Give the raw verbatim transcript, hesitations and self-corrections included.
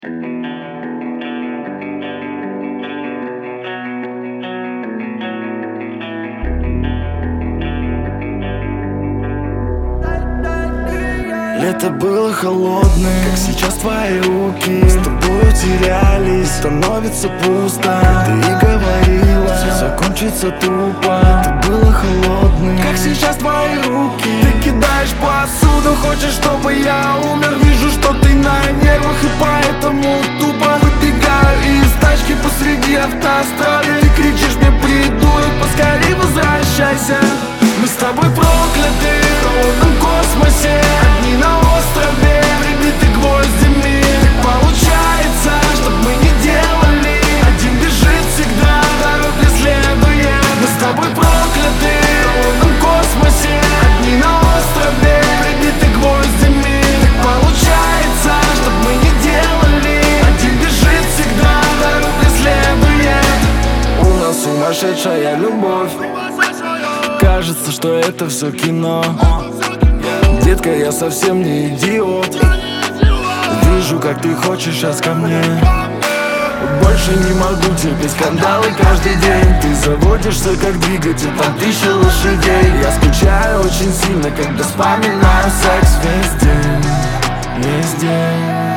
Лето было холодное, как сейчас твои руки с тобою терялись, становится пусто. Ты и говорила, все закончится тупо. Ты было холодным, как сейчас твои руки. Ты кидаешь посуду, хочешь, чтобы я умер. Вижу, что ты на нервах, и поэтому тупо выбегаю из тачки посреди автострады. Ты кричишь мне: придурок, поскорей возвращайся. Мы с тобой прокляты в холодном космосе, одни на острове, прибиты гвоздями. Так получается, чтоб мы не делали, один бежит всегда, второй преследует. Мы с тобой прокляты в холодном космосе, одни на острове, прибиты гвоздями. Так получается, чтоб мы не делали, один бежит всегда, второй преследует. У нас сумасшедшая любовь, кажется, что это все кино. Детка, я совсем не идиот. Вижу, как ты хочешь сейчас ко мне. Больше не могу терпеть скандалы каждый день. Ты заводишься как двигатель, там тысяча лошадей. Я скучаю очень сильно, когда вспоминаю секс весь день, весь день.